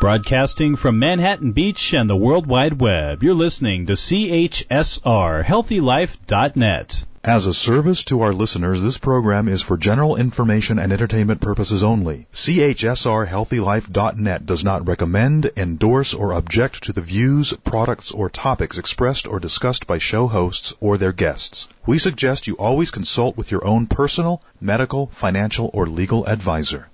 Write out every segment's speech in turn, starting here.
Broadcasting from Manhattan Beach and the World Wide Web, you're listening to CHSR, HealthyLife.net. As a service to our listeners, this program is for general information and entertainment purposes only. CHSR HealthyLife.net does not recommend, endorse, or object to the views, products, or topics expressed or discussed by show hosts or their guests. We suggest you always consult with your own personal, medical, financial, or legal advisor.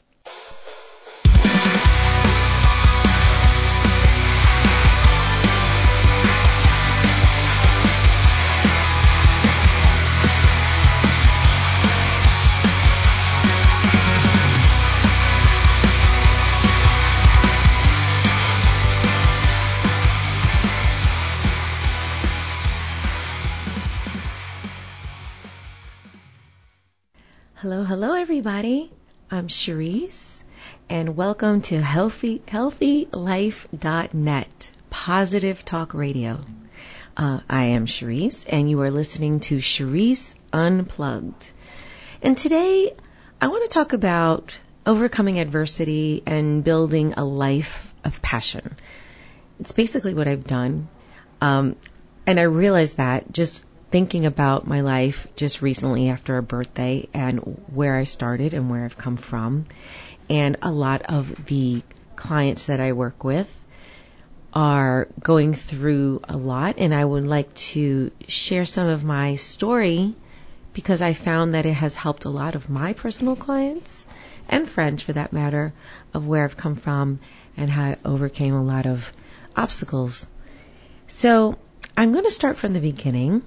Hello everybody. I'm Cherise, and welcome to HealthyLife.net, Positive Talk Radio. I am Cherise, and you are listening to Cherise Unplugged. And today, I want to talk about overcoming adversity and building a life of passion. It's basically what I've done. And I realized that just thinking about my life just recently after a birthday and where I started and where I've come from. And a lot of the clients that I work with are going through a lot, and I would like to share some of my story because I found that it has helped a lot of my personal clients and friends, for that matter, of where I've come from and how I overcame a lot of obstacles. So I'm going to start from the beginning.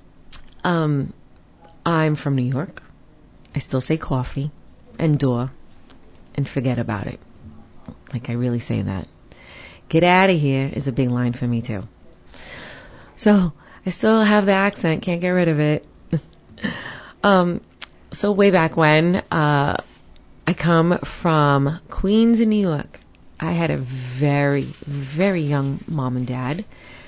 I'm from New York. I still say coffee and door and forget about it. Like, I really say that. Get out of here is a big line for me too. So I still have the accent, can't get rid of it. So way back when, I come from Queens in New York. I had a very, very young mom and dad.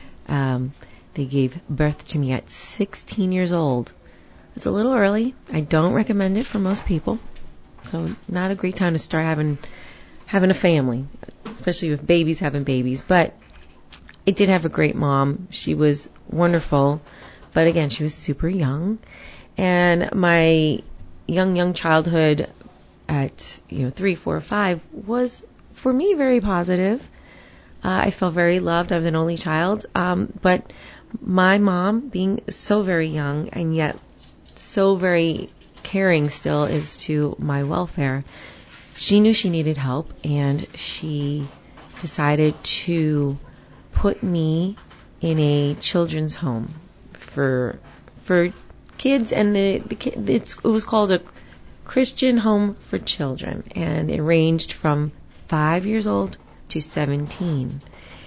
They gave birth to me at 16 years old. It's a little early. I don't recommend it for most people. So not a great time to start having a family, especially with babies having babies. But I did have a great mom. She was wonderful. But again, she was super young. And my young childhood at 3, 4, 5 was, for me, very positive. I felt very loved. I was an only child. But my mom, being so very young and yet so very caring still as to my welfare, she knew she needed help, and she decided to put me in a children's home for kids, and it was called a Christian home for children, and it ranged from 5 years old to 17.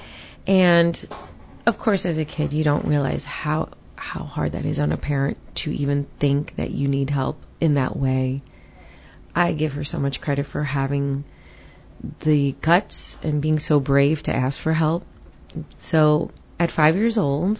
And of course, as a kid, you don't realize how hard that is on a parent to even think that you need help in that way. I give her so much credit for having the guts and being so brave to ask for help. So at 5 years old,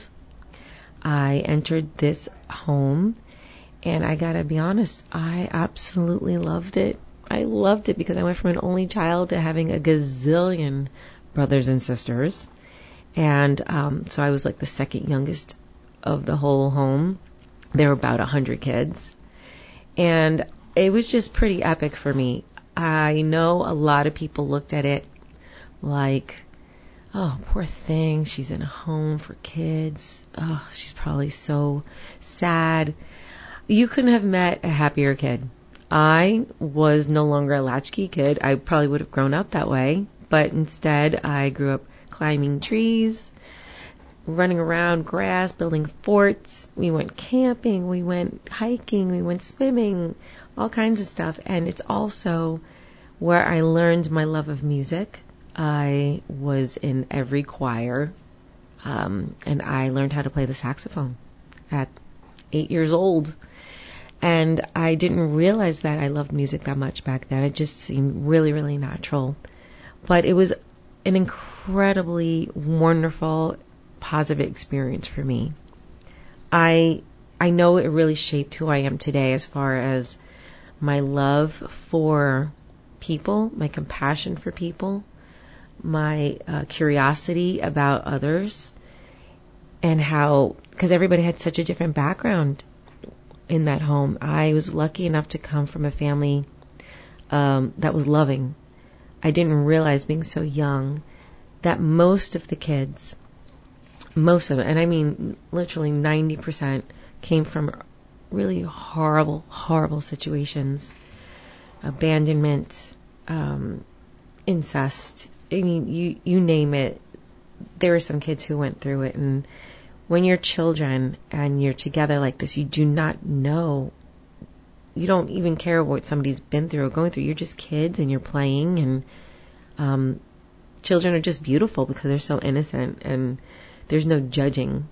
I entered this home, and I gotta be honest, I absolutely loved it. I loved it because I went from an only child to having a gazillion brothers and sisters. And so I was like the second youngest of the whole home. There were about 100 kids. And it was just pretty epic for me. I know a lot of people looked at it like, oh, poor thing, she's in a home for kids. Oh, she's probably so sad. You couldn't have met a happier kid. I was no longer a latchkey kid. I probably would have grown up that way. But instead, I grew up climbing trees, running around grass, building forts. We went camping, we went hiking, we went swimming, all kinds of stuff. And it's also where I learned my love of music. I was in every choir, and I learned how to play the saxophone at 8 years old. And I didn't realize that I loved music that much back then. It just seemed really, really natural. But it was an incredibly wonderful, positive experience for me. I know it really shaped who I am today as far as my love for people, my compassion for people, my curiosity about others, and how, because everybody had such a different background in that home. I was lucky enough to come from a family that was loving. I didn't realize, being so young, that most of the kids, most of it, and I mean literally 90%, came from really horrible, horrible situations. Abandonment, incest. I mean, you name it. There were some kids who went through it. And when you're children and you're together like this, you do not know. You don't even care what somebody's been through or going through. You're just kids and you're playing. And children are just beautiful because they're so innocent and there's no judging.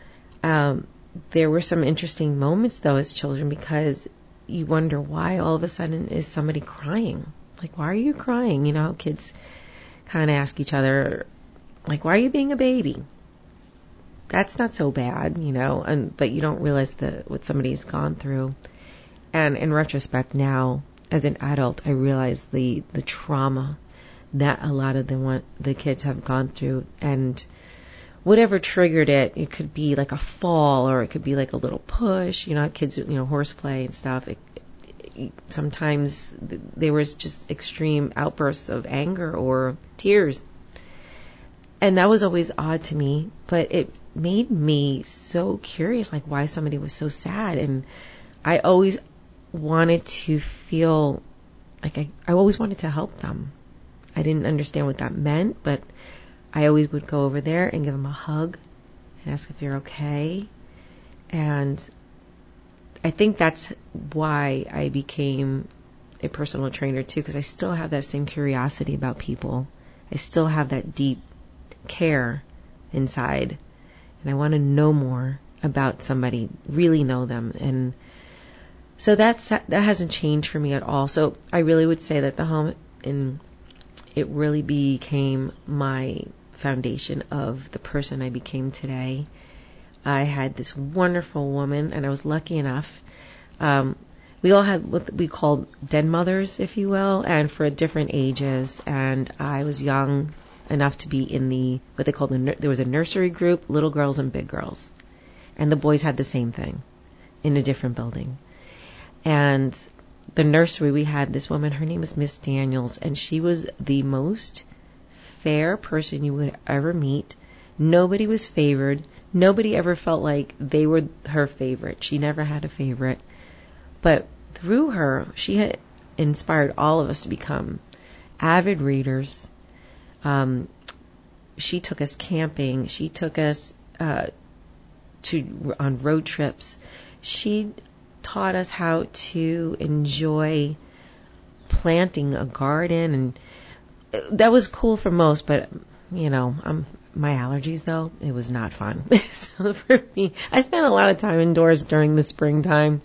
There were some interesting moments, though, as children, because you wonder why all of a sudden is somebody crying. Like, why are you crying? You know how kids kind of ask each other, like, why are you being a baby? That's not so bad, you know, but you don't realize what somebody's gone through. And in retrospect now, as an adult, I realize the trauma that a lot of the kids have gone through, and whatever triggered it. It could be like a fall, or it could be like a little push, you know, kids, you know, horseplay and stuff. Sometimes there was just extreme outbursts of anger or tears. And that was always odd to me, but it made me so curious, like why somebody was so sad. And I always wanted to feel like I always wanted to help them. I didn't understand what that meant, but I always would go over there and give them a hug and ask if they're okay. And I think that's why I became a personal trainer too, because I still have that same curiosity about people. I still have that deep care inside, and I want to know more about somebody, really know them. And so that hasn't changed for me at all. So I really would say that the home, it really became my foundation of the person I became today. I had this wonderful woman, and I was lucky enough. We all had what we called den mothers, if you will, and for different ages. And I was young enough to be in what they called there was a nursery group, little girls and big girls. And the boys had the same thing in a different building. And the nursery, we had this woman, her name was Miss Daniels, and she was the most fair person you would ever meet. Nobody was favored. Nobody ever felt like they were her favorite. She never had a favorite. But through her, she had inspired all of us to become avid readers. She took us camping. She took us on road trips. She taught us how to enjoy planting a garden, and that was cool for most, but you know, my allergies though, it was not fun. So for me, I spent a lot of time indoors during the springtime.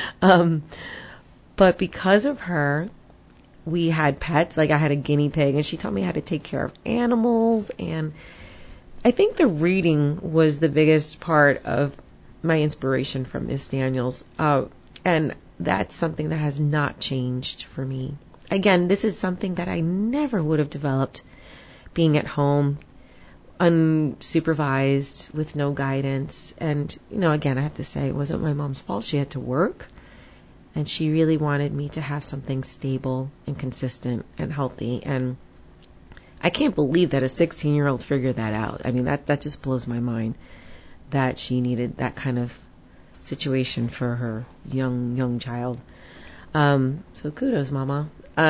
But because of her, we had pets. Like I had a guinea pig, and she taught me how to take care of animals. And I think the reading was the biggest part of my inspiration from Miss Daniels. And that's something that has not changed for me. Again, this is something that I never would have developed being at home, unsupervised, with no guidance. And, you know, again, I have to say, it wasn't my mom's fault. She had to work, and she really wanted me to have something stable and consistent and healthy. And I can't believe that a 16-year-old figured that out. I mean, that just blows my mind, that she needed that kind of situation for her young child. So kudos, Mama.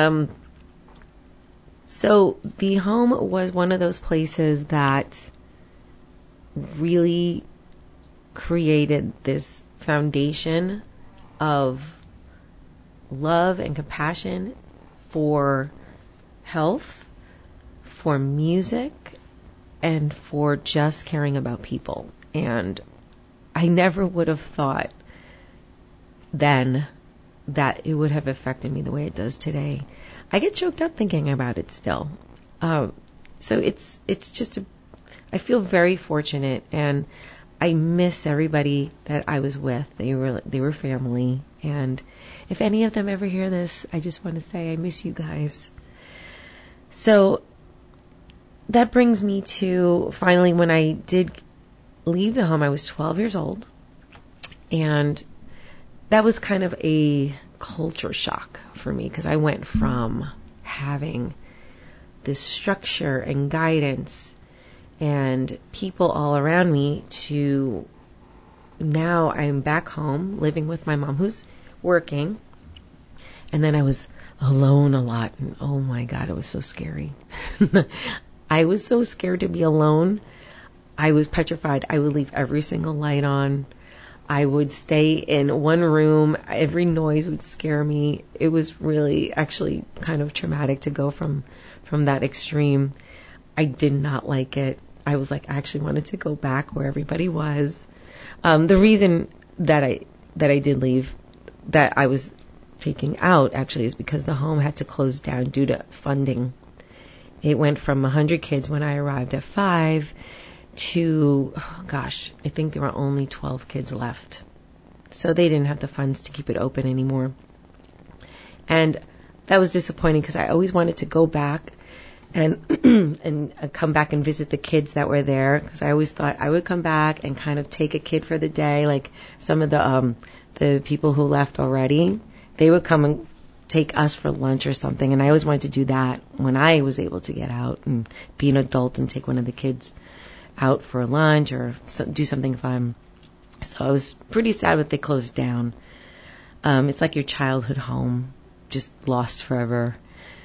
So the home was one of those places that really created this foundation of love and compassion for health, for music, and for just caring about people. And I never would have thought then that it would have affected me the way it does today. I get choked up thinking about it still. So it's just I feel very fortunate, and I miss everybody that I was with. They were family, and if any of them ever hear this, I just want to say I miss you guys. So that brings me to finally when I did leave the home, I was 12 years old. And that was kind of a culture shock for me because I went from having this structure and guidance and people all around me to now I'm back home living with my mom who's working. And then I was alone a lot. And oh my God, it was so scary. I was so scared to be alone. I was petrified. I would leave every single light on. I would stay in one room. Every noise would scare me. It was really actually kind of traumatic to go from that extreme. I did not like it. I was like, I actually wanted to go back where everybody was. The reason that I did leave, that I was taking out actually, is because the home had to close down due to funding. It went from 100 kids when I arrived at 5 to, I think there were only 12 kids left. So they didn't have the funds to keep it open anymore. And that was disappointing because I always wanted to go back and and come back and visit the kids that were there, because I always thought I would come back and kind of take a kid for the day, like some of the people who left already. They would come and take us for lunch or something, and I always wanted to do that when I was able to get out and be an adult and take one of the kids out for lunch or do something fun. So I was pretty sad that they closed down. It's like your childhood home, just lost forever.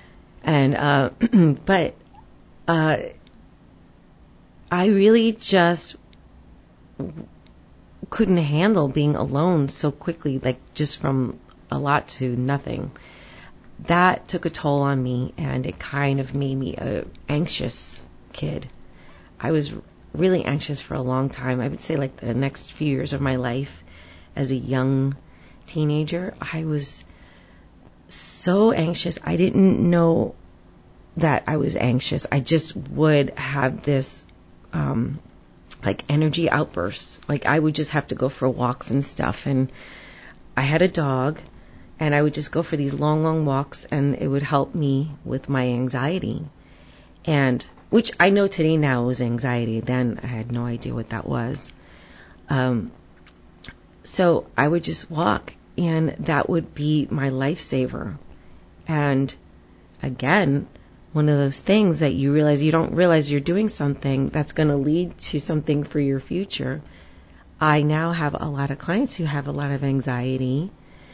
And, but, I really just couldn't handle being alone so quickly, like just from a lot to nothing. That took a toll on me, and it kind of made me an anxious kid. I was really anxious for a long time. I would say like the next few years of my life as a young teenager, I was so anxious. I didn't know that I was anxious. I just would have this like energy outbursts. Like I would just have to go for walks and stuff. And I had a dog, and I would just go for these long, long walks, and it would help me with my anxiety. And which I know today now was anxiety. Then I had no idea what that was. So I would just walk, and that would be my lifesaver. And again, one of those things that you don't realize you're doing something that's going to lead to something for your future. I now have a lot of clients who have a lot of anxiety.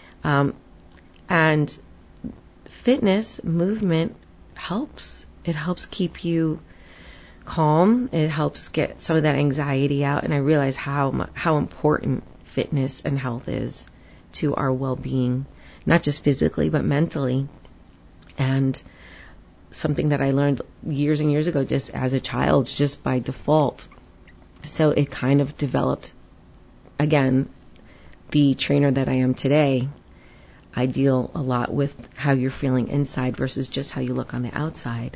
And fitness, movement helps. It helps keep you calm. It helps get some of that anxiety out. And I realize how important fitness and health is to our well-being, not just physically, but mentally. And something that I learned years and years ago, just as a child, just by default. So it kind of developed, again, the trainer that I am today. I deal a lot with how you're feeling inside versus just how you look on the outside.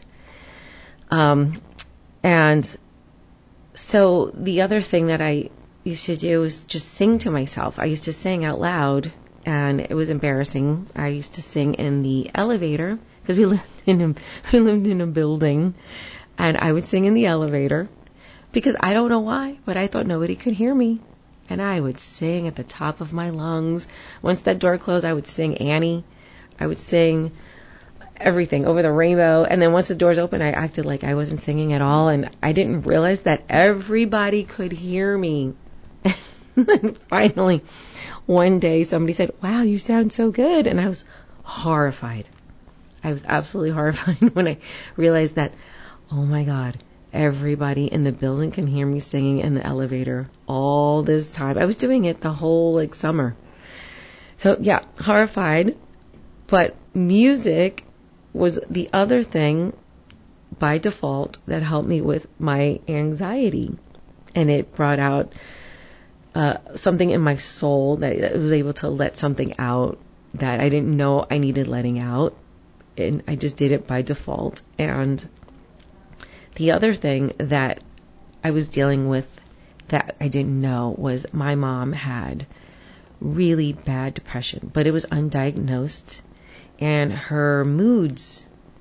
And so the other thing that I used to do was just sing to myself. I used to sing out loud, and it was embarrassing. I used to sing in the elevator because we lived in a building, and I would sing in the elevator because I don't know why, but I thought nobody could hear me. And I would sing at the top of my lungs. Once that door closed, I would sing Annie. I would sing everything, Over the Rainbow. And then once the doors opened, I acted like I wasn't singing at all. And I didn't realize that everybody could hear me. And finally, one day somebody said, "Wow, you sound so good." And I was horrified. I was absolutely horrified when I realized that, oh my God, everybody in the building can hear me singing in the elevator all this time. I was doing it the whole summer. So yeah, horrified. But music was the other thing by default that helped me with my anxiety. And it brought out something in my soul that I was able to let something out that I didn't know I needed letting out. And I just did it by default. And the other thing that I was dealing with that I didn't know was my mom had really bad depression, but it was undiagnosed, and her moods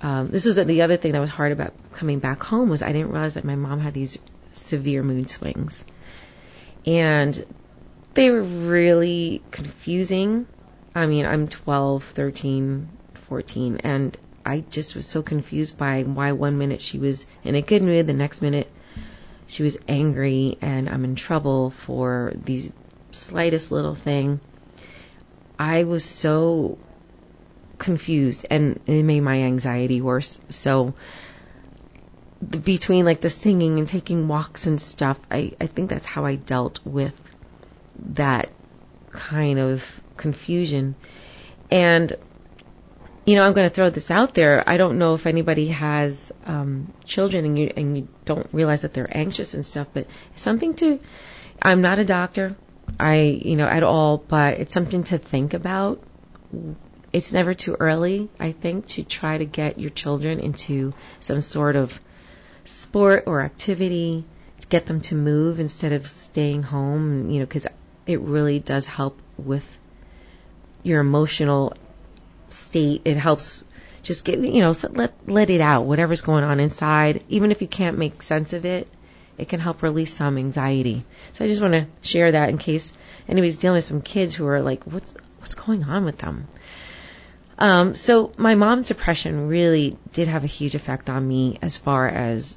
this was the other thing that was hard about coming back home, was I didn't realize that my mom had these severe mood swings. And they were really confusing. I mean, I'm 12, 13, 14, and I just was so confused by why one minute she was in a good mood, the next minute she was angry, and I'm in trouble for the slightest little thing. I was so confused, and it made my anxiety worse. So between like the singing and taking walks and stuff, I think that's how I dealt with that kind of confusion. And I'm going to throw this out there. I don't know if anybody has children and you don't realize that they're anxious and stuff, but it's something to, I'm not a doctor, at all, but it's something to think about. It's never too early, I think, to try to get your children into some sort of sport or activity, to get them to move instead of staying home, because it really does help with your emotional state. It helps just get, let it out, whatever's going on inside. Even if you can't make sense of it, it can help release some anxiety. So I just want to share that in case anybody's dealing with some kids who are like, what's going on with them? So my mom's depression really did have a huge effect on me as far as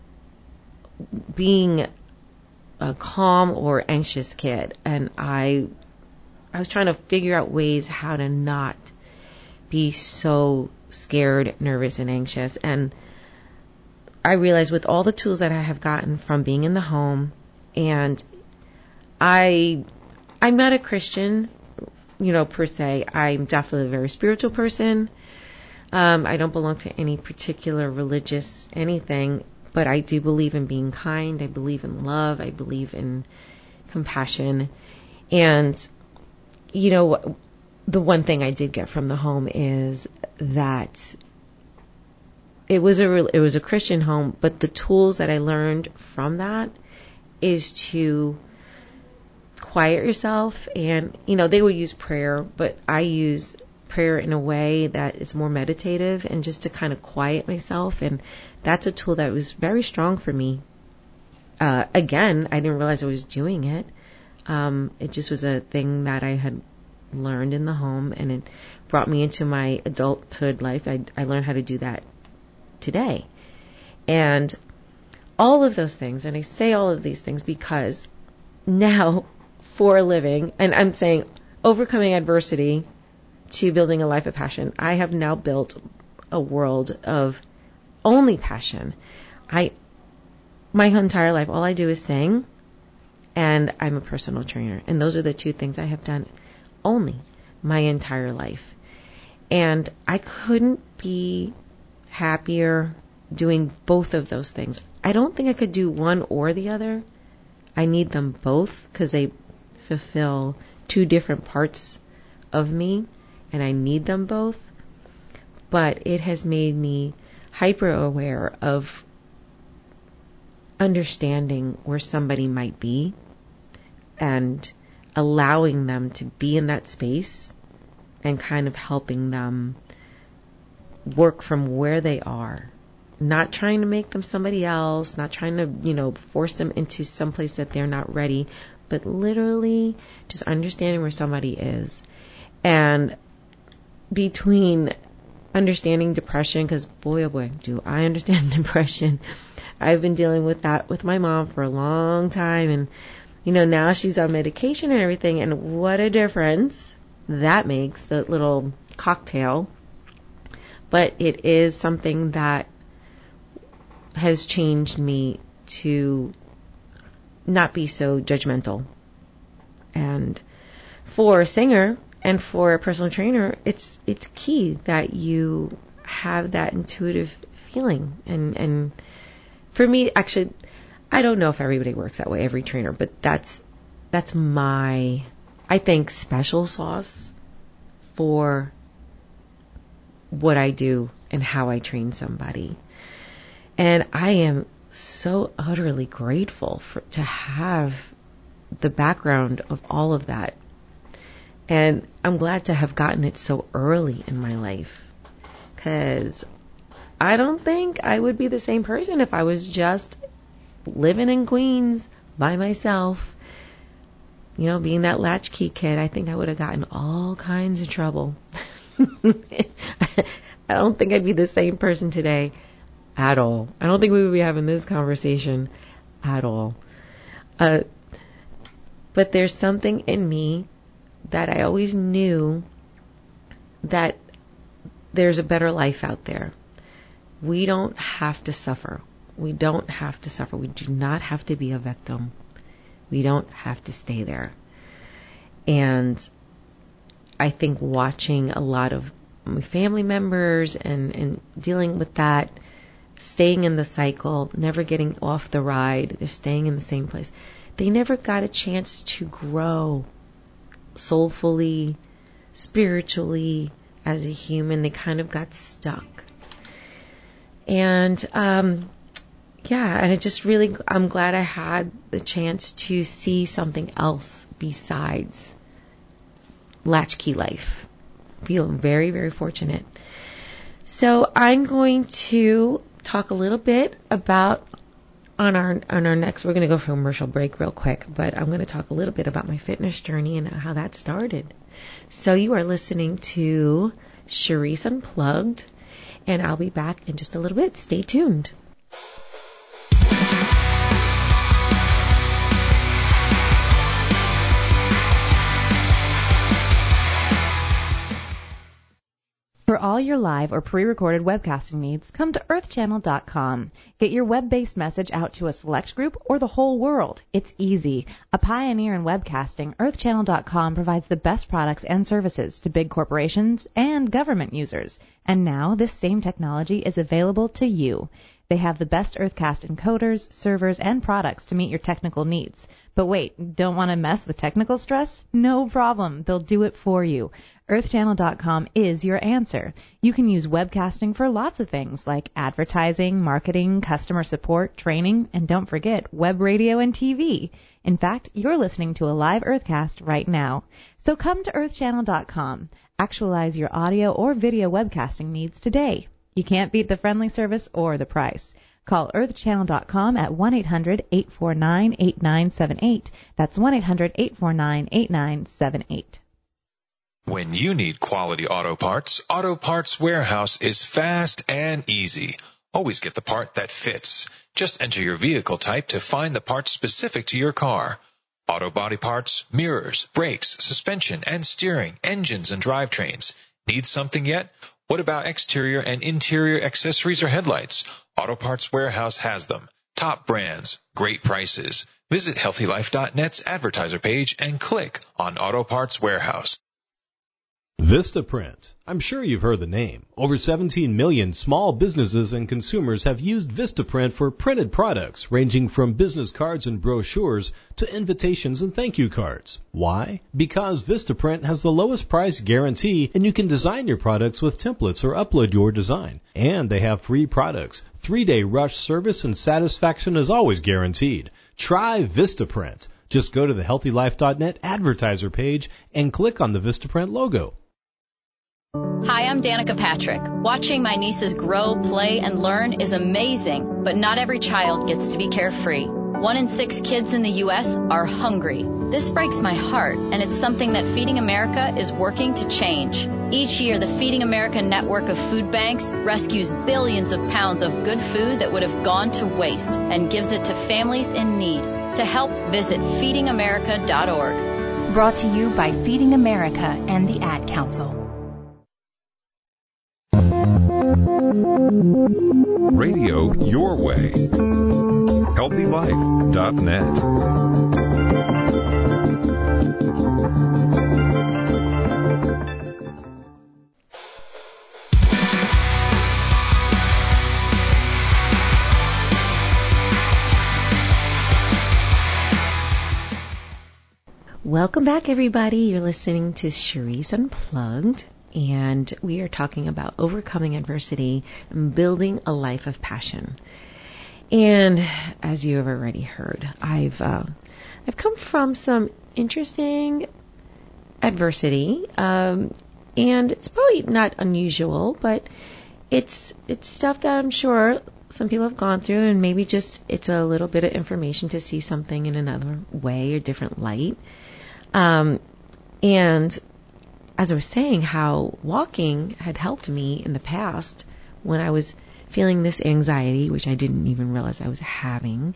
being a calm or anxious kid. And I was trying to figure out ways how to not be so scared, nervous, and anxious. And I realized with all the tools that I have gotten from being in the home, and I'm not a Christian, per se. I'm definitely a very spiritual person. I don't belong to any particular religious anything, but I do believe in being kind. I believe in love. I believe in compassion. And, the one thing I did get from the home is that it was a Christian home, but the tools that I learned from that is to quiet yourself. And, they would use prayer, but I use prayer in a way that is more meditative and just to kind of quiet myself. And that's a tool that was very strong for me. Again, I didn't realize I was doing it. It just was a thing that I had learned in the home, and it brought me into my adulthood life. I learned how to do that today. And all of those things, and I say all of these things because now for a living, and I'm saying overcoming adversity to building a life of passion, I have now built a world of only passion. My entire life, all I do is sing, and I'm a personal trainer. And those are the two things I have done only my entire life. And I couldn't be happier doing both of those things. I don't think I could do one or the other. I need them both because they fulfill two different parts of me, and I need them both. But it has made me hyper aware of understanding where somebody might be and allowing them to be in that space and kind of helping them work from where they are. Not trying to make them somebody else, not trying to, force them into some place that they're not ready, but literally just understanding where somebody is. And between understanding depression, because boy, oh boy, do I understand depression. I've been dealing with that with my mom for a long time, and now she's on medication and everything, and what a difference that makes, that little cocktail. But it is something that has changed me to not be so judgmental. And for a singer and for a personal trainer, it's key that you have that intuitive feeling. And for me, actually, I don't know if everybody works that way, every trainer, but that's my, I think, special sauce for what I do and how I train somebody. And I am so utterly grateful to have the background of all of that. And I'm glad to have gotten it so early in my life, because I don't think I would be the same person if I was just living in Queens by myself. You know, being that latchkey kid, I think I would have gotten all kinds of trouble. I don't think I'd be the same person today at all. I don't think we would be having this conversation at all. But there's something in me that I always knew that there's a better life out there. We don't have to suffer. We don't have to suffer. We do not have to be a victim. We don't have to stay there. And I think watching a lot of my family members and dealing with that, staying in the cycle, never getting off the ride, they're staying in the same place. They never got a chance to grow soulfully, spiritually, as a human. They kind of got stuck. And and it just really, I'm glad I had the chance to see something else besides latchkey life. Feel very, very fortunate. So I'm going to talk a little bit about on our next, we're going to go for a commercial break real quick, but I'm going to talk a little bit about my fitness journey and how that started. So you are listening to Cherise Unplugged, and I'll be back in just a little bit. Stay tuned. For all your live or pre-recorded webcasting needs, come to earthchannel.com. Get your web-based message out to a select group or the whole world. It's easy. A pioneer in webcasting, earthchannel.com provides the best products and services to big corporations and government users. And now this same technology is available to you. They have the best Earthcast encoders, servers, and products to meet your technical needs. But wait, don't want to mess with technical stress? No problem. They'll do it for you. Earthchannel.com is your answer. You can use webcasting for lots of things like advertising, marketing, customer support, training, and don't forget web radio and TV. In fact, you're listening to a live Earthcast right now. So come to Earthchannel.com. Actualize your audio or video webcasting needs today. You can't beat the friendly service or the price. Call earthchannel.com at 1-800-849-8978. That's 1-800-849-8978. When you need quality auto Parts Warehouse is fast and easy. Always get the part that fits. Just enter your vehicle type to find the part specific to your car. Auto body parts, mirrors, brakes, suspension and steering, engines and drivetrains. Need something yet? What about exterior and interior accessories or headlights? Auto Parts Warehouse has them. Top brands, great prices. Visit HealthyLife.net's advertiser page and click on Auto Parts Warehouse. Vistaprint. I'm sure you've heard the name. Over 17 million small businesses and consumers have used Vistaprint for printed products ranging from business cards and brochures to invitations and thank you cards. Why? Because Vistaprint has the lowest price guarantee and you can design your products with templates or upload your design. And they have free products. 3-day rush service and satisfaction is always guaranteed. Try Vistaprint. Just go to the HealthyLife.net advertiser page and click on the Vistaprint logo. Hi, I'm Danica Patrick. Watching my nieces grow, play, and learn is amazing, but not every child gets to be carefree. 1 in 6 kids in the U.S. are hungry. This breaks my heart, and it's something that Feeding America is working to change. Each year, the Feeding America network of food banks rescues billions of pounds of good food that would have gone to waste and gives it to families in need. To help, visit feedingamerica.org. Brought to you by Feeding America and the Ad Council. Radio your way. HealthyLife.net. Welcome back, everybody. You're listening to Cherise Unplugged, and we are talking about overcoming adversity and building a life of passion. And as you have already heard, I've come from some interesting adversity, and it's probably not unusual, but it's stuff that I'm sure some people have gone through, and maybe just it's a little bit of information to see something in another way or different light. And as I was saying, how walking had helped me in the past when I was feeling this anxiety, which I didn't even realize I was having.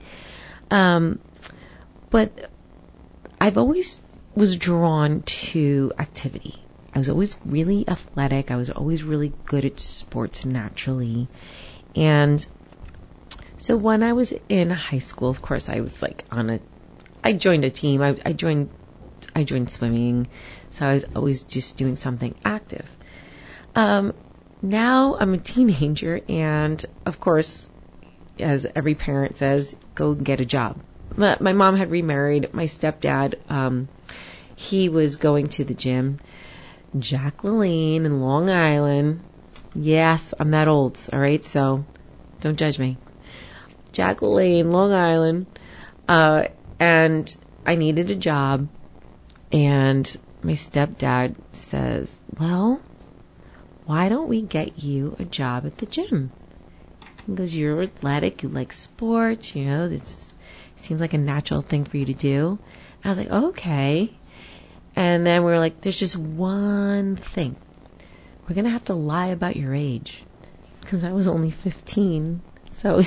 But I've always was drawn to activity. I was always really athletic. I was always really good at sports naturally. And so when I was in high school, of course, I was like I joined a team. I joined swimming. So I was always just doing something active. Now I'm a teenager, and of course, as every parent says, go get a job. My mom had remarried. My stepdad, he was going to the gym. Jack LaLanne in Long Island. Yes, I'm that old, all right? So don't judge me. Jack LaLanne, Long Island. And I needed a job. And my stepdad says, well, why don't we get you a job at the gym? He goes, you're athletic, you like sports, you know, it seems like a natural thing for you to do. I was like, okay. And then we were like, there's just one thing. We're going to have to lie about your age. Because I was only 15. So,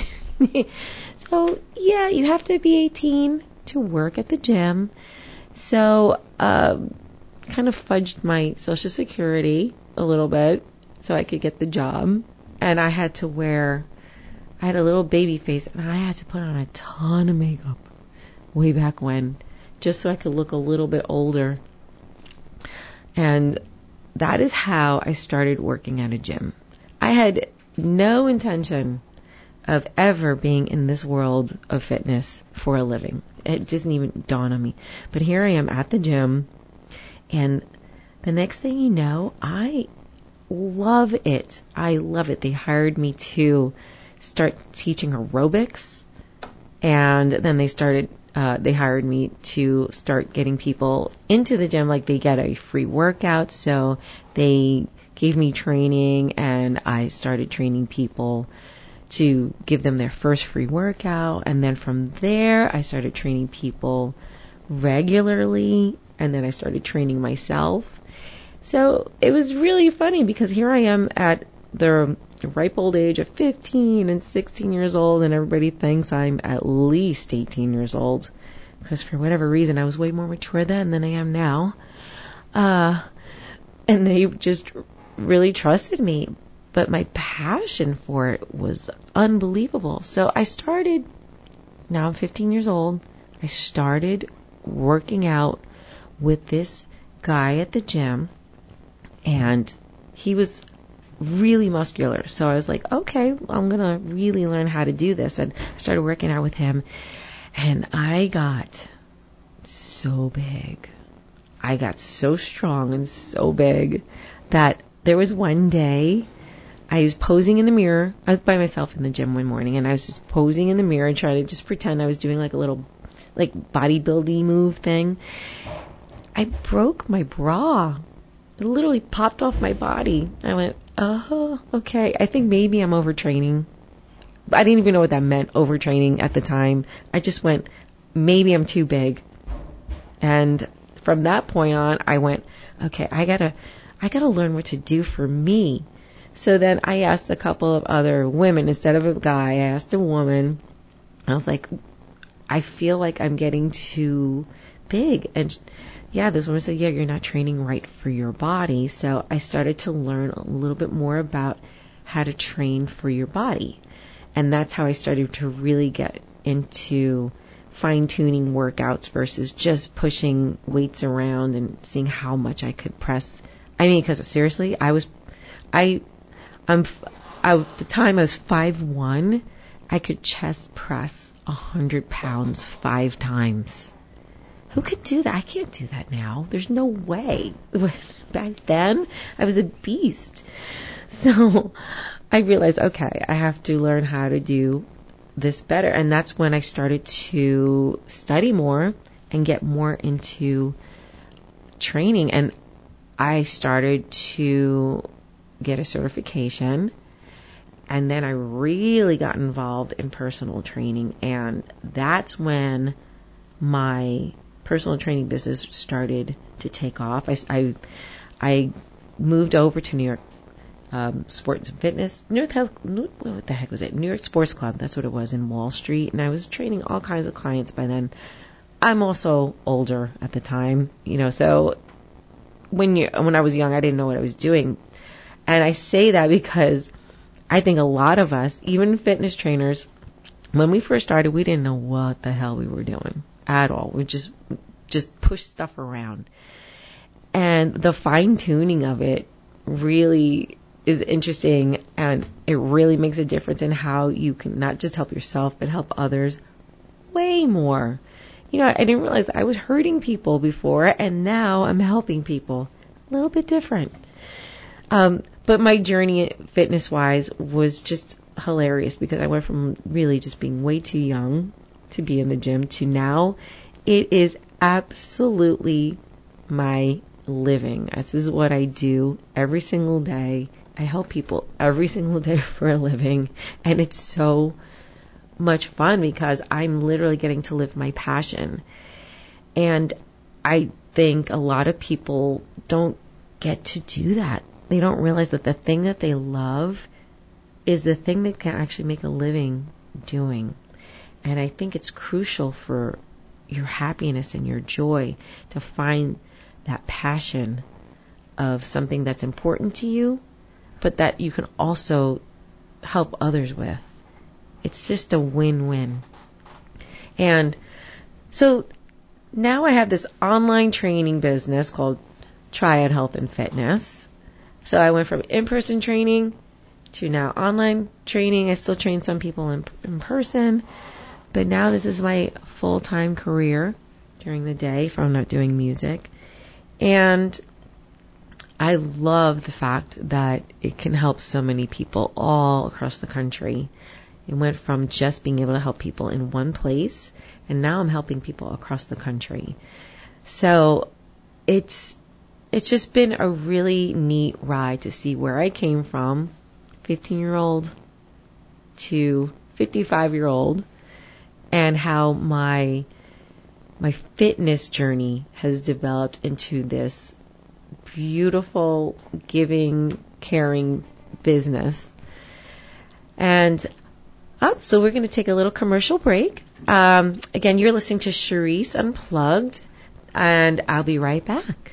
yeah, you have to be 18 to work at the gym. So, kind of fudged my Social Security a little bit so I could get the job. And I had a little baby face, and I had to put on a ton of makeup way back when, just so I could look a little bit older. And that is how I started working at a gym. I had no intention of ever being in this world of fitness for a living. It didn't even dawn on me. But here I am at the gym, and the next thing you know, I love it. I love it. They hired me to start teaching aerobics, and then they hired me to start getting people into the gym. Like, they get a free workout, so they gave me training, and I started training people to give them their first free workout. And then from there, I started training people regularly, and then I started training myself. So it was really funny, because here I am at the ripe old age of 15 and 16 years old, and everybody thinks I'm at least 18 years old, because for whatever reason I was way more mature then than I am now. And they just really trusted me, but my passion for it was unbelievable. So I started, now I'm 15 years old, I started working out with this guy at the gym, and he was really muscular. So I was like, okay, I'm going to really learn how to do this. And I started working out with him, and I got so big. I got so strong and so big that there was one day I was posing in the mirror. I was by myself in the gym one morning, and I was just posing in the mirror and trying to just pretend I was doing like a little like bodybuilding move thing. I broke my bra. It literally popped off my body. I went, oh, okay. I think maybe I'm overtraining. I didn't even know what that meant, overtraining, at the time. I just went, maybe I'm too big. And from that point on, I went, okay, I gotta learn what to do for me. So then I asked a couple of other women instead of a guy. I asked a woman. I was like, I feel like I'm getting too big. And yeah, this woman said, yeah, you're not training right for your body. So I started to learn a little bit more about how to train for your body. And that's how I started to really get into fine-tuning workouts versus just pushing weights around and seeing how much I could press. I mean, because seriously, at the time I was 5'1", I could chest press 100 pounds 5 times. Who could do that? I can't do that now. There's no way. Back then, I was a beast. So I realized, okay, I have to learn how to do this better. And that's when I started to study more and get more into training. And I started to get a certification. And then I really got involved in personal training, and that's when my personal training business started to take off. I moved over to New York Sports and Fitness. What the heck was it? New York Sports Club. That's what it was, in Wall Street. And I was training all kinds of clients by then. I'm also older at the time, so when I was young, I didn't know what I was doing. And I say that because I think a lot of us, even fitness trainers, when we first started, we didn't know what the hell we were doing at all. We just push stuff around. And the fine tuning of it really is interesting, and it really makes a difference in how you can not just help yourself, but help others way more. I didn't realize I was hurting people before, and now I'm helping people. A little bit different. But my journey fitness-wise was just hilarious, because I went from really just being way too young to be in the gym to now it is absolutely my living. This is what I do every single day. I help people every single day for a living, and it's so much fun because I'm literally getting to live my passion. And I think a lot of people don't get to do that. They don't realize that the thing that they love is the thing they can actually make a living doing. And I think it's crucial for your happiness and your joy to find that passion of something that's important to you, but that you can also help others with. It's just a win-win. And so now I have this online training business called Triad Health and Fitness. So I went from in-person training to now online training. I still train some people in person, but now this is my full-time career during the day if I'm not doing music. And I love the fact that it can help so many people all across the country. It went from just being able to help people in one place, and now I'm helping people across the country. So it's just been a really neat ride to see where I came from, 15-year-old to 55-year-old, and how my fitness journey has developed into this beautiful, giving, caring business. And so we're going to take a little commercial break. Again, you're listening to Charisse Unplugged, and I'll be right back.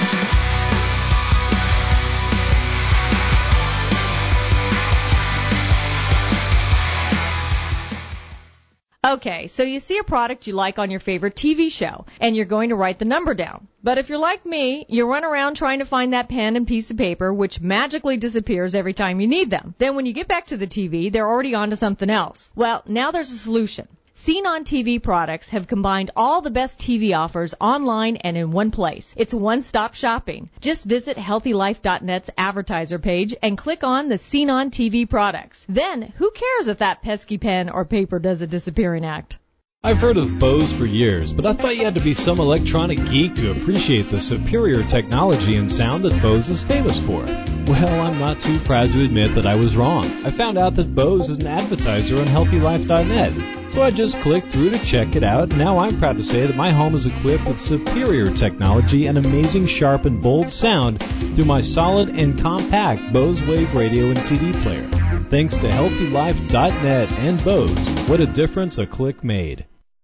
Okay, so you see a product you like on your favorite TV show, and you're going to write the number down. But if you're like me, you run around trying to find that pen and piece of paper, which magically disappears every time you need them. Then when you get back to the TV, they're already on to something else. Well, now there's a solution. Scene on TV products have combined all the best TV offers online and in one place. It's one-stop shopping. Just visit HealthyLife.net's advertiser page and click on the Scene on TV products. Then, who cares if that pesky pen or paper does a disappearing act? I've heard of Bose for years, but I thought you had to be some electronic geek to appreciate the superior technology and sound that Bose is famous for. Well, I'm not too proud to admit that I was wrong. I found out that Bose is an advertiser on HealthyLife.net, so I just clicked through to check it out, and now I'm proud to say that my home is equipped with superior technology and amazing sharp and bold sound through my solid and compact Bose Wave radio and CD player. Thanks to HealthyLife.net and Bose, what a difference a click made.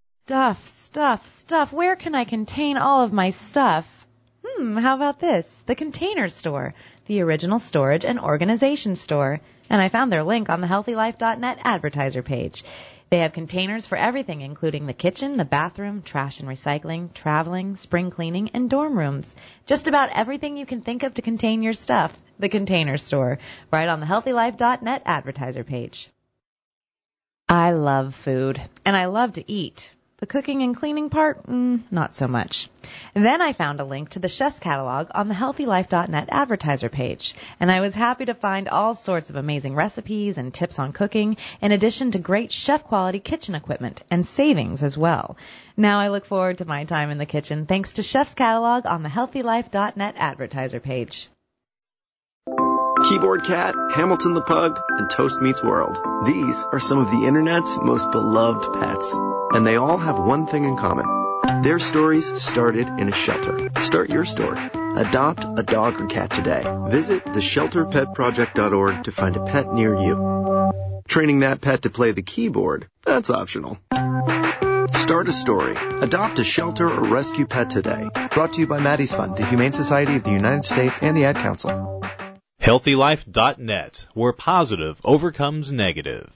Stuff. Where can I contain all of my stuff? How about this? The Container Store, the original storage and organization store. And I found their link on the HealthyLife.net advertiser page. They have containers for everything, including the kitchen, the bathroom, trash and recycling, traveling, spring cleaning, and dorm rooms. Just about everything you can think of to contain your stuff. The Container Store, right on the HealthyLife.net advertiser page. I love food, and I love to eat. The cooking and cleaning part, not so much. Then I found a link to the chef's catalog on the HealthyLife.net advertiser page, and I was happy to find all sorts of amazing recipes and tips on cooking, in addition to great chef-quality kitchen equipment and savings as well. Now I look forward to my time in the kitchen thanks to chef's catalog on the HealthyLife.net advertiser page. Keyboard Cat, Hamilton the Pug, and Toast Meets World. These are some of the internet's most beloved pets. And they all have one thing in common. Their stories started in a shelter. Start your story. Adopt a dog or cat today. Visit theshelterpetproject.org to find a pet near you. Training that pet to play the keyboard, that's optional. Start a story. Adopt a shelter or rescue pet today. Brought to you by Maddie's Fund, the Humane Society of the United States, and the Ad Council. HealthyLife.net, where positive overcomes negative.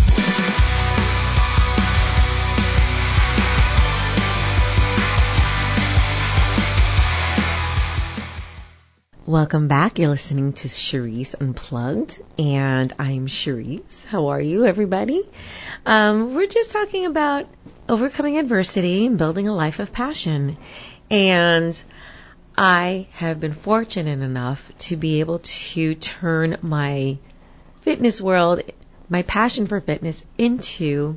Welcome back. You're listening to Cherise Unplugged, and I'm Cherise. How are you, everybody? We're just talking about overcoming adversity and building a life of passion. And I have been fortunate enough to be able to turn my fitness world, my passion for fitness, into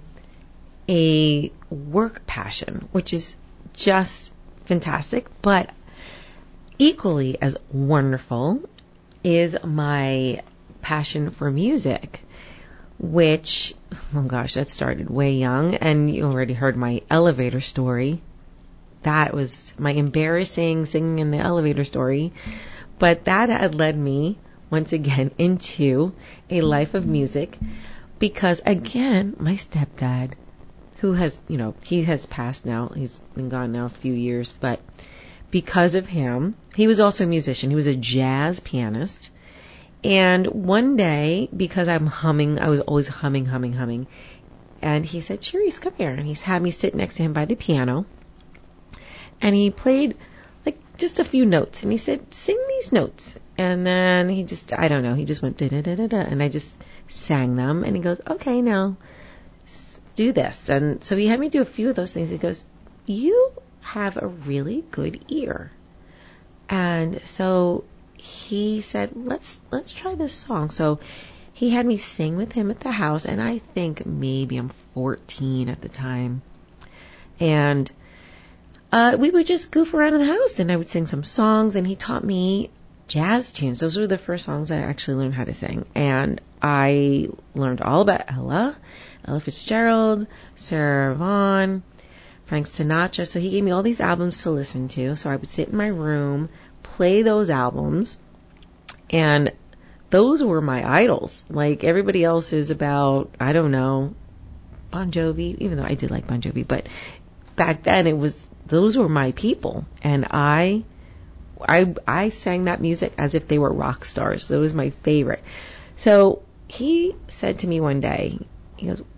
a work passion, which is just fantastic. But equally as wonderful is my passion for music, which, oh gosh, that started way young. And you already heard my elevator story. That was my embarrassing singing in the elevator story. But that had led me, once again, into a life of music. Because, again, my stepdad, who has, he has passed now. He's been gone now a few years. But because of him, he was also a musician. He was a jazz pianist. And one day, because I'm humming, I was always humming. And he said, Cherise, come here. And he's had me sit next to him by the piano. And he played like just a few notes. And he said, sing these notes. And then he just went da-da-da-da-da. And I just sang them. And he goes, okay, now do this. And so he had me do a few of those things. He goes, you have a really good ear. And so he said, let's try this song. So he had me sing with him at the house, and I think maybe I'm 14 at the time. And we would just goof around in the house, and I would sing some songs, and he taught me jazz tunes. Those were the first songs I actually learned how to sing. And I learned all about Ella Fitzgerald, Sarah Vaughan, Frank Sinatra. So he gave me all these albums to listen to. So I would sit in my room, play those albums, and those were my idols. Like everybody else is about, I don't know, Bon Jovi, even though I did like Bon Jovi, but back then those were my people. And I sang that music as if they were rock stars. That was my favorite. So he said to me one day, he goes,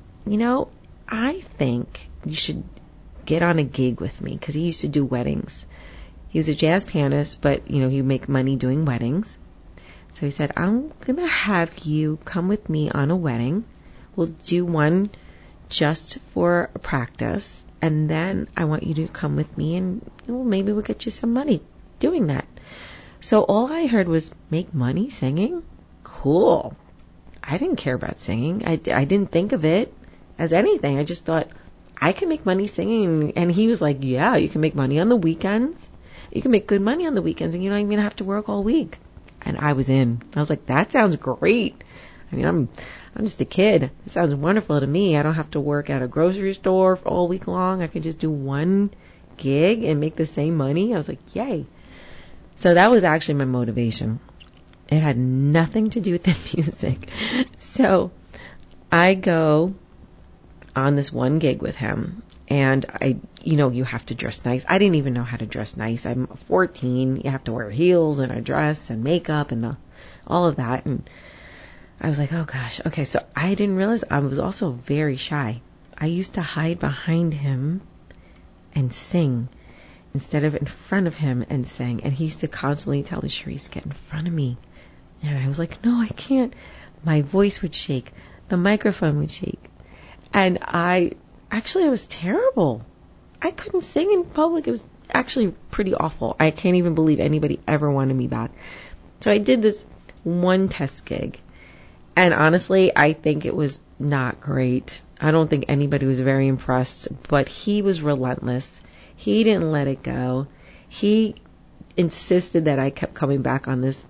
I think you should get on a gig with me, because he used to do weddings. He was a jazz pianist, but he'd make money doing weddings. So he said, I'm gonna have you come with me on a wedding. We'll do one just for a practice, and then I want you to come with me, and maybe we'll get you some money doing that. So all I heard was, make money singing? Cool. I didn't care about singing. I didn't think of it as anything. I just thought, I can make money singing. And he was like, yeah, you can make money on the weekends. You can make good money on the weekends, and you don't even have to work all week. And I was in. I was like, that sounds great. I mean, I'm just a kid. It sounds wonderful to me. I don't have to work at a grocery store all week long. I can just do one gig and make the same money. I was like, yay. So that was actually my motivation. It had nothing to do with the music. So I go on this one gig with him, and you have to dress nice. I didn't even know how to dress nice. I'm 14. You have to wear heels and a dress and makeup and all of that. And I was like, oh gosh. Okay. So I didn't realize I was also very shy. I used to hide behind him and sing instead of in front of him and sing. And he used to constantly tell me, Cherise, get in front of me. And I was like, no, I can't. My voice would shake. The microphone would shake. And I was terrible. I couldn't sing in public. It was actually pretty awful. I can't even believe anybody ever wanted me back. So I did this one test gig. And honestly, I think it was not great. I don't think anybody was very impressed. But he was relentless. He didn't let it go. He insisted that I kept coming back on this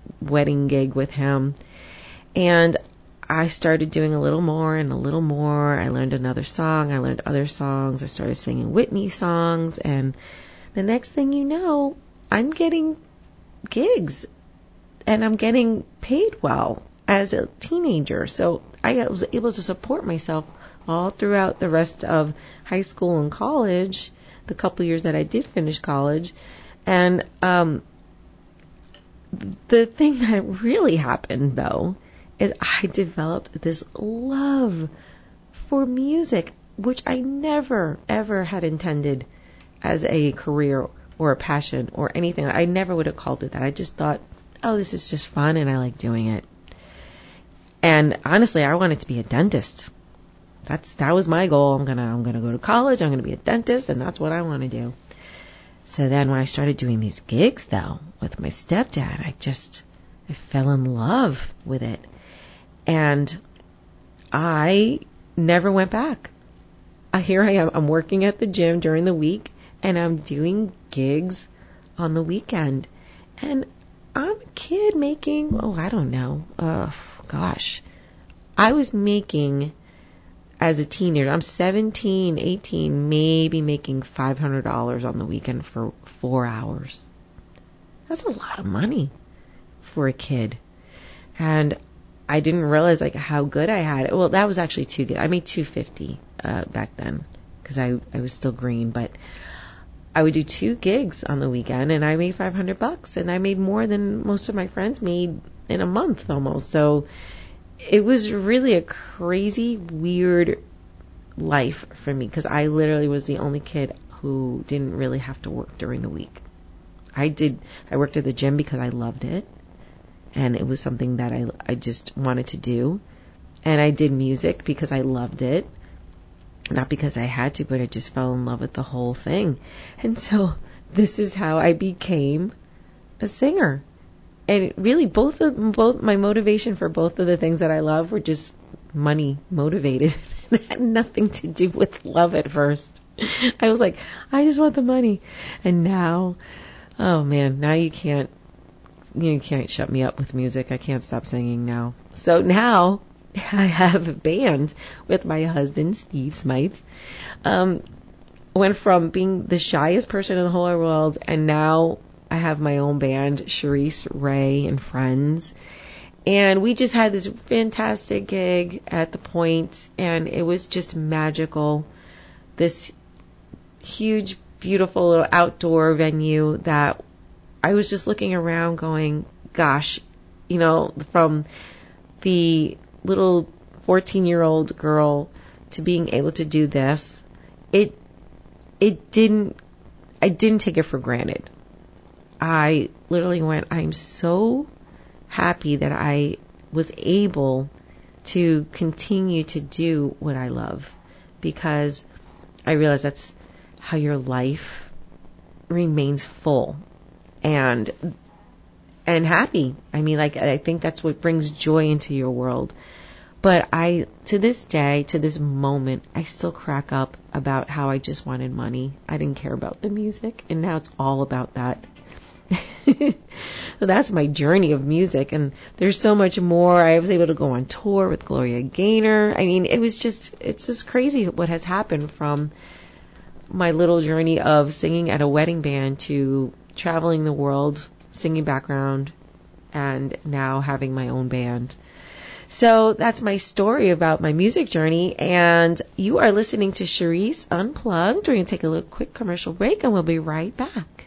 wedding gig with him. And I started doing a little more and a little more. I learned another song. I learned other songs. I started singing Whitney songs. And the next thing you know, I'm getting gigs and I'm getting paid well as a teenager. So I was able to support myself all throughout the rest of high school and college, the couple years that I did finish college. And the thing that really happened, though, is I developed this love for music, which I never, ever had intended as a career or a passion or anything. I never would have called it that. I just thought, oh, this is just fun and I like doing it. And honestly, I wanted to be a dentist. That was my goal. I'm gonna go to college. I'm gonna be a dentist, and that's what I want to do. So then, when I started doing these gigs, though, with my stepdad, I fell in love with it, and I never went back. Here I am. I'm working at the gym during the week, and I'm doing gigs on the weekend, and I'm a kid making, I don't know, I was making, as a teenager, I'm 17, 18, maybe making $500 on the weekend for 4 hours. That's a lot of money for a kid. And I didn't realize how good I had it. Well, that was actually too good. I made $250 back then because I was still green, but I would do 2 gigs on the weekend and I made $500, and I made more than most of my friends made in a month almost. So it was really a crazy, weird life for me because I literally was the only kid who didn't really have to work during the week. I worked at the gym because I loved it, and it was something that I just wanted to do. And I did music because I loved it, not because I had to, but I just fell in love with the whole thing. And so this is how I became a singer. And really, both my motivation for both of the things that I love were just money motivated. It had nothing to do with love at first. I was like, I just want the money. And now, oh man, now you can't shut me up with music. I can't stop singing now. So now I have a band with my husband, Steve Smythe. Went from being the shyest person in the whole world, and now I have my own band, Charisse, Ray, and Friends. And we just had this fantastic gig at the Point, and it was just magical. This huge, beautiful little outdoor venue that I was just looking around going, gosh, from the little 14-year-old girl to being able to do this, I didn't take it for granted. I literally went, I'm so happy that I was able to continue to do what I love, because I realize that's how your life remains full and happy. I mean, I think that's what brings joy into your world. But to this day, to this moment, I still crack up about how I just wanted money. I didn't care about the music, and now it's all about that. So that's my journey of music, and there's so much more. I was able to go on tour with Gloria Gaynor. I mean, it's just crazy what has happened from my little journey of singing at a wedding band to traveling the world, singing background, and now having my own band. So that's my story about my music journey, and you are listening to Charisse Unplugged. We're going to take a little quick commercial break, and we'll be right back.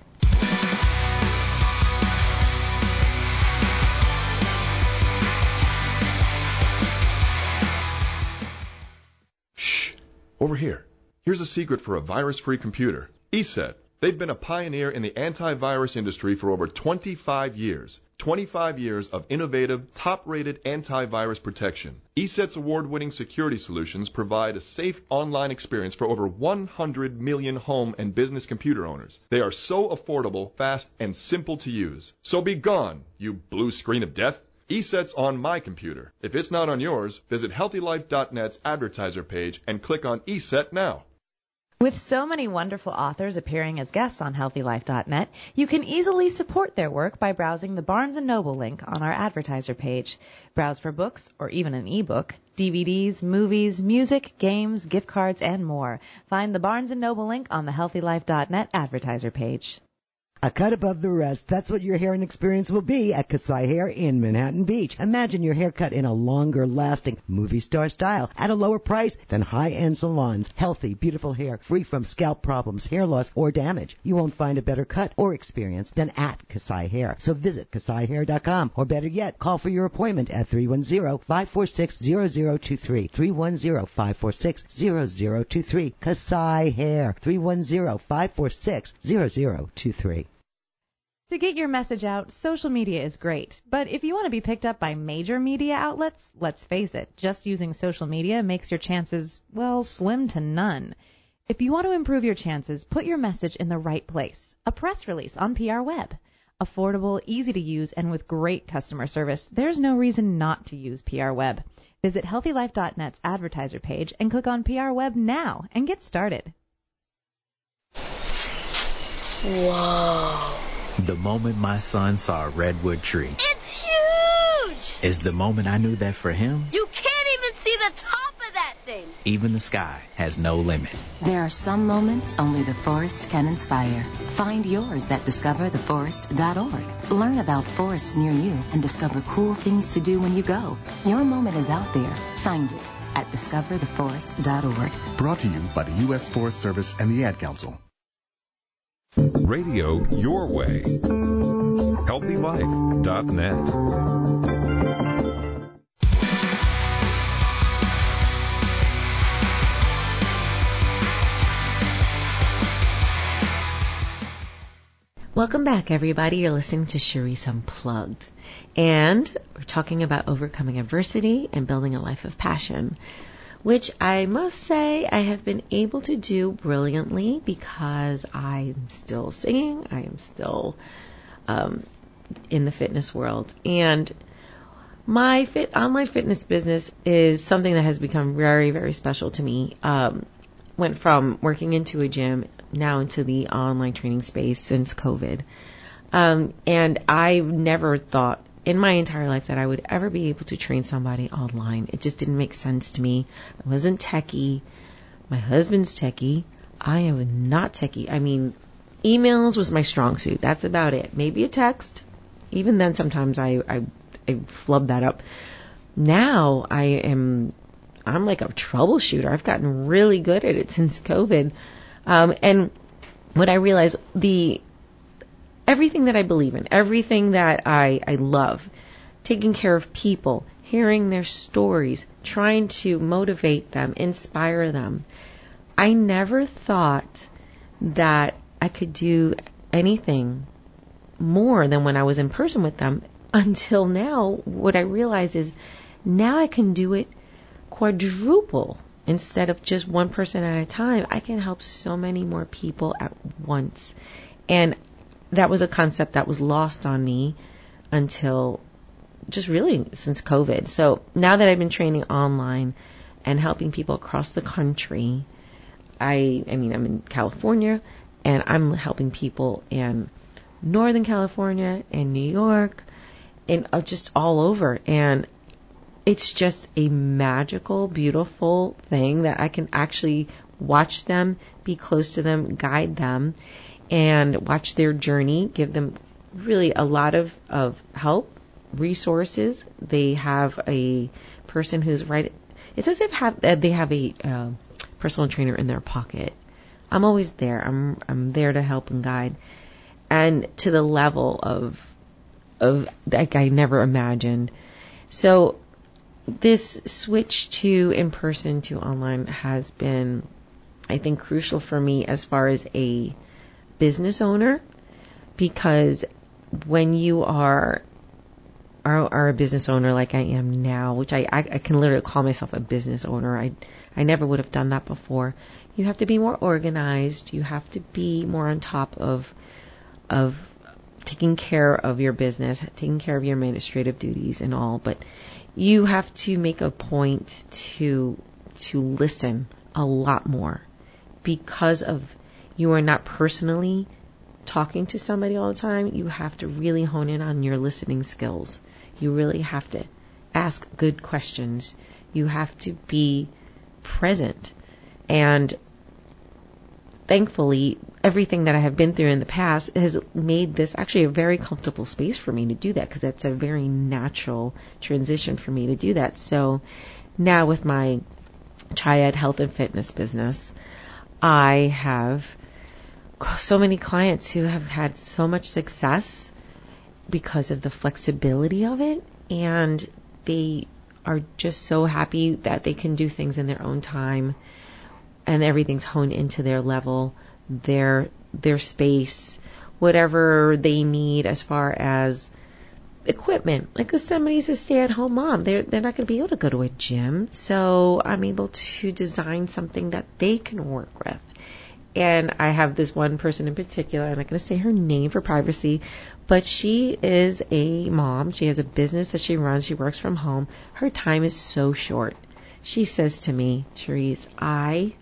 Shh! Over here. Here's a secret for a virus-free computer. ESET. They've been a pioneer in the antivirus industry for over 25 years. 25 years of innovative, top-rated antivirus protection. ESET's award-winning security solutions provide a safe online experience for over 100 million home and business computer owners. They are so affordable, fast, and simple to use. So be gone, you blue screen of death. ESET's on my computer. If it's not on yours, visit HealthyLife.net's advertiser page and click on ESET now. With so many wonderful authors appearing as guests on HealthyLife.net, you can easily support their work by browsing the Barnes & Noble link on our advertiser page. Browse for books or even an ebook, DVDs, movies, music, games, gift cards, and more. Find the Barnes & Noble link on the HealthyLife.net advertiser page. A cut above the rest, that's what your hair and experience will be at Kasai Hair in Manhattan Beach. Imagine your haircut in a longer-lasting movie star style at a lower price than high-end salons. Healthy, beautiful hair, free from scalp problems, hair loss, or damage. You won't find a better cut or experience than at Kasai Hair. So visit KasaiHair.com, or better yet, call for your appointment at 310-546-0023. 310-546-0023. Kasai Hair. 310-546-0023. To get your message out, social media is great. But if you want to be picked up by major media outlets, let's face it, just using social media makes your chances, well, slim to none. If you want to improve your chances, put your message in the right place. A press release on PR Web. Affordable, easy to use, and with great customer service, there's no reason not to use PR Web. Visit HealthyLife.net's advertiser page and click on PR Web now and get started. Whoa. The moment my son saw a redwood tree. It's huge! Is the moment I knew that for him, you can't even see the top of that thing. Even the sky has no limit. There are some moments only the forest can inspire. Find yours at discovertheforest.org. Learn about forests near you and discover cool things to do when you go. Your moment is out there. Find it at discovertheforest.org. Brought to you by the U.S. Forest Service and the Ad Council. Radio your way. HealthyLife.net. Welcome back, everybody. You're listening to Charisse Unplugged. And we're talking about overcoming adversity and building a life of passion, which I must say I have been able to do brilliantly because I'm still singing. I am still in the fitness world. And my online fitness business is something that has become very, very special to me. Went from working into a gym now into the online training space since COVID. And I never thought in my entire life that I would ever be able to train somebody online. It just didn't make sense to me. I wasn't techie. My husband's techie. I am not techie. I mean, emails was my strong suit. That's about it. Maybe a text. Even then, sometimes I flub that up. Now I'm like a troubleshooter. I've gotten really good at it since COVID. And what I realized, everything that I believe in, everything that I love, taking care of people, hearing their stories, trying to motivate them, inspire them. I never thought that I could do anything more than when I was in person with them until now. What I realize is now I can do it quadruple. Instead of just one person at a time, I can help so many more people at once. And that was a concept that was lost on me until just really since COVID. So now that I've been training online and helping people across the country, I mean, I'm in California and I'm helping people in Northern California and New York and just all over. And it's just a magical, beautiful thing that I can actually watch them, be close to them, guide them, and watch their journey, give them really a lot of help, resources. They have a person who's right. It's as if they have a personal trainer in their pocket. I'm always there. I'm there to help and guide, and to the level of like I never imagined. So this switch to in-person to online has been, I think, crucial for me as far as a business owner, because when you are a business owner like I am now, which I can literally call myself a business owner. I never would have done that before. You have to be more organized. You have to be more on top of taking care of your business, taking care of your administrative duties and all. But you have to make a point to listen a lot more because of you are not personally talking to somebody all the time, you have to really hone in on your listening skills. You really have to ask good questions. You have to be present. And thankfully, everything that I have been through in the past has made this actually a very comfortable space for me to do that, because that's a very natural transition for me to do that. So now with my Triad Health and Fitness business, I have so many clients who have had so much success because of the flexibility of it, and they are just so happy that they can do things in their own time, and everything's honed into their level, their space, whatever they need as far as equipment. Like if somebody's a stay-at-home mom, they're not going to be able to go to a gym, so I'm able to design something that they can work with. And I have this one person in particular, I'm not going to say her name for privacy, but she is a mom. She has a business that she runs. She works from home. Her time is so short. She says to me, Cherise, I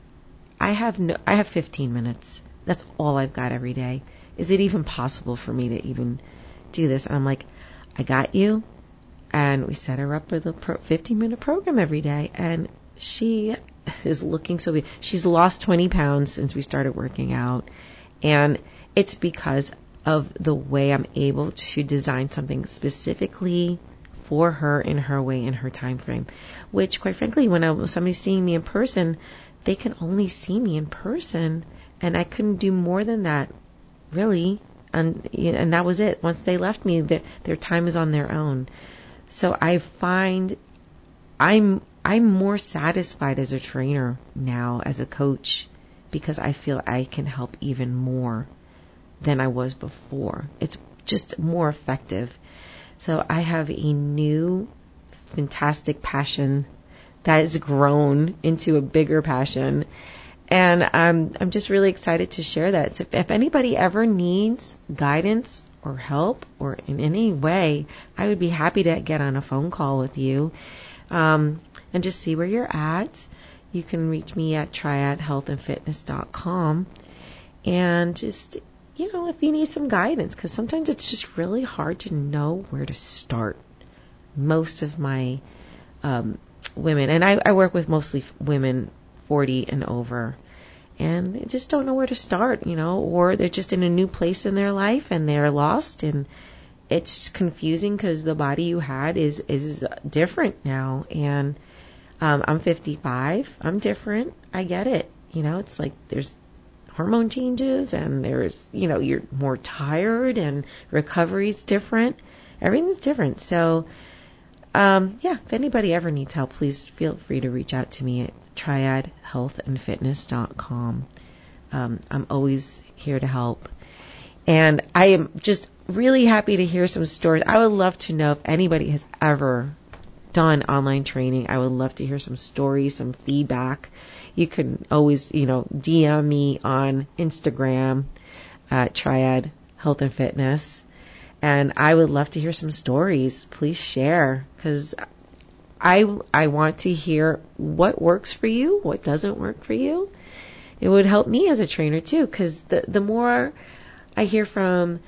have 15 minutes. That's all I've got every day. Is it even possible for me to even do this? And I'm like, I got you. And we set her up with a 15-minute program every day. And she is looking so good. She's lost 20 pounds since we started working out. And it's because of the way I'm able to design something specifically for her in her way, in her time frame. Which, quite frankly, when somebody's seeing me in person, they can only see me in person. And I couldn't do more than that, really. And that was it. Once they left me, their time is on their own. So I find I'm more satisfied as a trainer now, as a coach, because I feel I can help even more than I was before. It's just more effective. So I have a new fantastic passion that has grown into a bigger passion. And I'm just really excited to share that. So if anybody ever needs guidance or help or in any way, I would be happy to get on a phone call with you and just see where you're at. You can reach me at triadhealthandfitness.com, and just, if you need some guidance, because sometimes it's just really hard to know where to start. Most of my women, and I work with mostly women 40 and over, and they just don't know where to start, or they're just in a new place in their life and they're lost, and it's confusing because the body you had is different now. And I'm 55. I'm different. I get it. It's like there's hormone changes, and there's, you're more tired, and recovery's different. Everything's different. So, if anybody ever needs help, please feel free to reach out to me at triadhealthandfitness.com. I'm always here to help. And I am just really happy to hear some stories. I would love to know if anybody has ever done online training. I would love to hear some stories, some feedback. You can always, DM me on Instagram at Triad Health and Fitness. And I would love to hear some stories. Please share, because I want to hear what works for you, what doesn't work for you. It would help me as a trainer too, because the more I hear from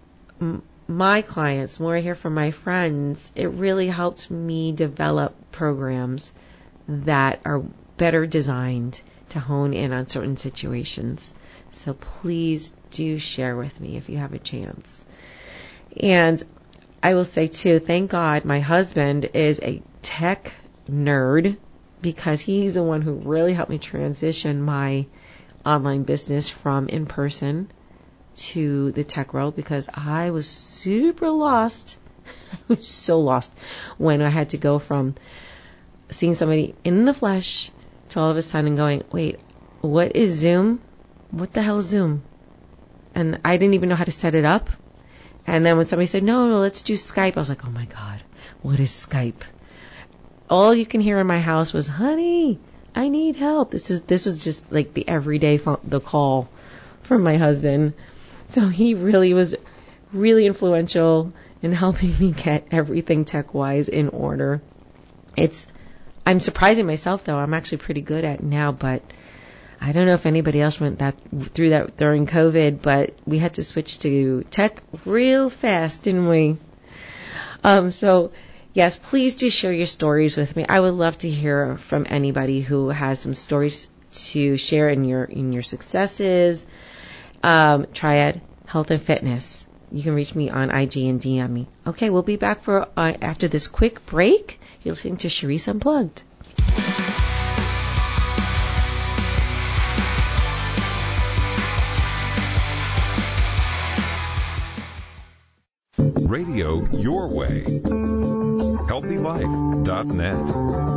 my clients, the more I hear from my friends, it really helps me develop programs that are better designed to hone in on certain situations. So please do share with me if you have a chance. And I will say too, thank God my husband is a tech nerd, because he's the one who really helped me transition my online business from in person to the tech world, because I was super lost. I was so lost when I had to go from seeing somebody in the flesh to all of a sudden going, wait, what is Zoom? What the hell is Zoom? And I didn't even know how to set it up. And then when somebody said, no, let's do Skype, I was like, oh my God, what is Skype? All you can hear in my house was, honey, I need help. This was just like the everyday the call from my husband. So he really was really influential in helping me get everything tech-wise in order. I'm surprising myself, though. I'm actually pretty good at it now, but I don't know if anybody else went through that during COVID, but we had to switch to tech real fast, didn't we? So yes, please do share your stories with me. I would love to hear from anybody who has some stories to share in your successes. Triad Health and Fitness. You can reach me on IG and DM me. Okay, we'll be back for after this quick break. You're listening to Cherise Unplugged. Radio your way. HealthyLife.net.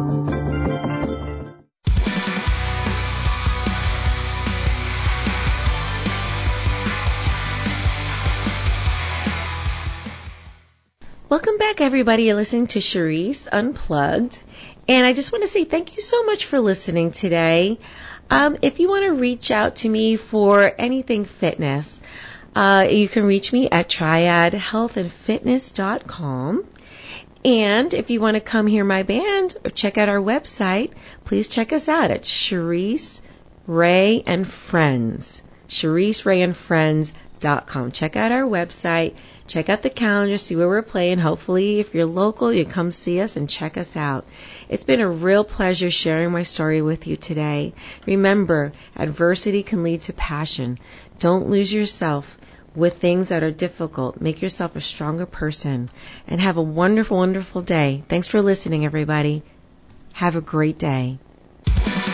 Welcome back, everybody. You're listening to Cherise Unplugged. And I just want to say thank you so much for listening today. If you want to reach out to me for anything fitness, you can reach me at triadhealthandfitness.com. And if you want to come hear my band or check out our website, please check us out at Cherise Ray and Friends. CheriseRayandFriends.com. Check out our website. Check out the calendar, see where we're playing. Hopefully, if you're local, you come see us and check us out. It's been a real pleasure sharing my story with you today. Remember, adversity can lead to passion. Don't lose yourself with things that are difficult. Make yourself a stronger person. And have a wonderful, wonderful day. Thanks for listening, everybody. Have a great day.